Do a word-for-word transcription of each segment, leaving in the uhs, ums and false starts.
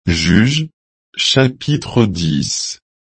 Juges, chapitre dix.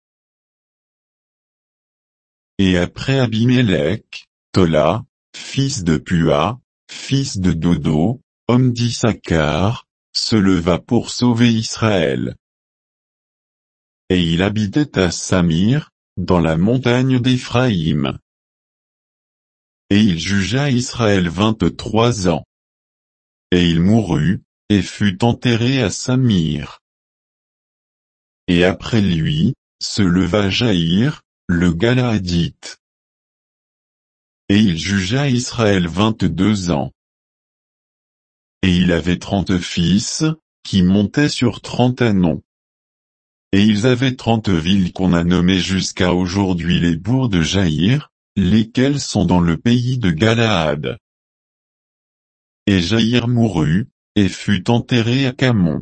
Et après Abimélec, Tola, fils de Pua, fils de Dodo, homme d'Issachar, se leva pour sauver Israël. Et il habitait à Samir, dans la montagne d'Éphraïm. Et il jugea Israël vingt-trois ans. Et il mourut, et fut enterré à Samir. Et après lui, se leva Jaïr, le Galaadite. Et il jugea Israël vingt-deux ans. Et il avait trente fils, qui montaient sur trente annons. Et ils avaient trente villes qu'on a nommées jusqu'à aujourd'hui les bourgs de Jaïr, lesquels sont dans le pays de Galaad. Et Jaïr mourut, et fut enterré à Camon.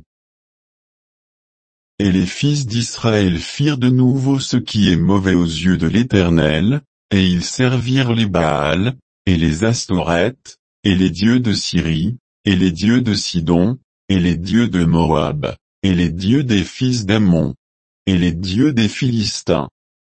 Et les fils d'Israël firent de nouveau ce qui est mauvais aux yeux de l'Éternel, et ils servirent les Baals, et les Astoreth, et les dieux de Syrie, et les dieux de Sidon, et les dieux de Moab, et les dieux des fils d'Ammon, et les dieux des Philistins.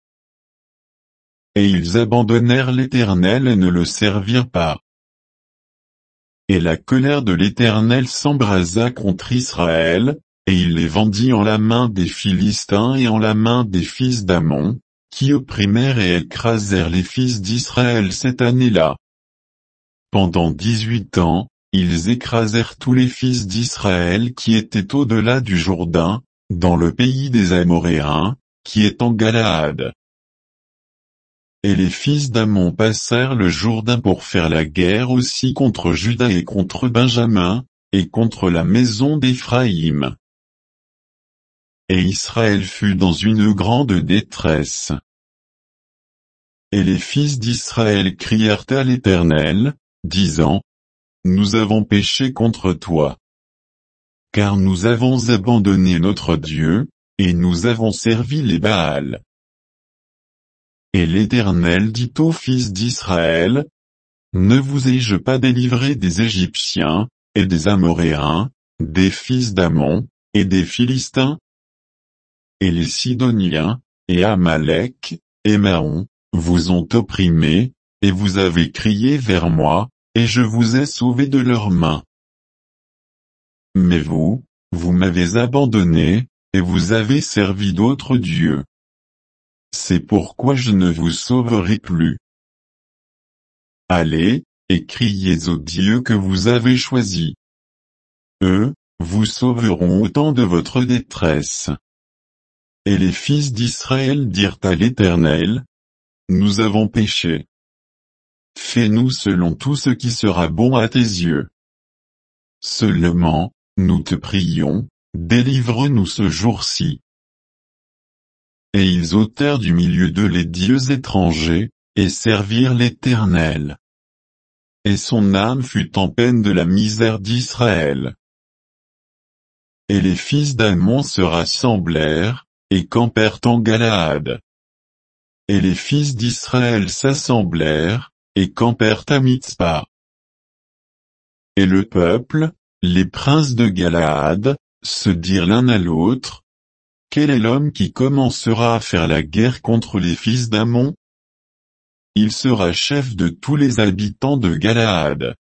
Et ils abandonnèrent l'Éternel et ne le servirent pas. Et la colère de l'Éternel s'embrasa contre Israël, et il les vendit en la main des Philistins et en la main des fils d'Ammon, qui opprimèrent et écrasèrent les fils d'Israël cette année-là. Pendant dix-huit ans, ils écrasèrent tous les fils d'Israël qui étaient au-delà du Jourdain, dans le pays des Amoréens, qui est en Galaad. Et les fils d'Ammon passèrent le Jourdain pour faire la guerre aussi contre Juda et contre Benjamin, et contre la maison d'Éphraïm. Et Israël fut dans une grande détresse. Et les fils d'Israël crièrent à l'Éternel, disant, Nous avons péché contre toi. Car nous avons abandonné notre Dieu, et nous avons servi les Baals. Et l'Éternel dit aux fils d'Israël, Ne vous ai-je pas délivré des Égyptiens, et des Amoréens, des fils d'Ammon, et des Philistins? Et les Sidoniens, et Amalek, et Maon, vous ont opprimés, et vous avez crié vers moi, et je vous ai sauvés de leurs mains. Mais vous, vous m'avez abandonné, et vous avez servi d'autres dieux. C'est pourquoi je ne vous sauverai plus. Allez, et criez aux dieux que vous avez choisis. Eux, vous sauveront au temps de votre détresse. Et les fils d'Israël dirent à l'Éternel, Nous avons péché. Fais-nous selon tout ce qui sera bon à tes yeux. Seulement, nous te prions, délivre-nous ce jour-ci. Et ils ôtèrent du milieu d'eux les dieux étrangers, et servirent l'Éternel. Et son âme fut en peine de la misère d'Israël. Et les fils d'Ammon se rassemblèrent, et campèrent en Galaad. Et les fils d'Israël s'assemblèrent, et campèrent à Mitzpa. Et le peuple, les princes de Galaad, se dirent l'un à l'autre, Quel est l'homme qui commencera à faire la guerre contre les fils d'Ammon? Il sera chef de tous les habitants de Galaad.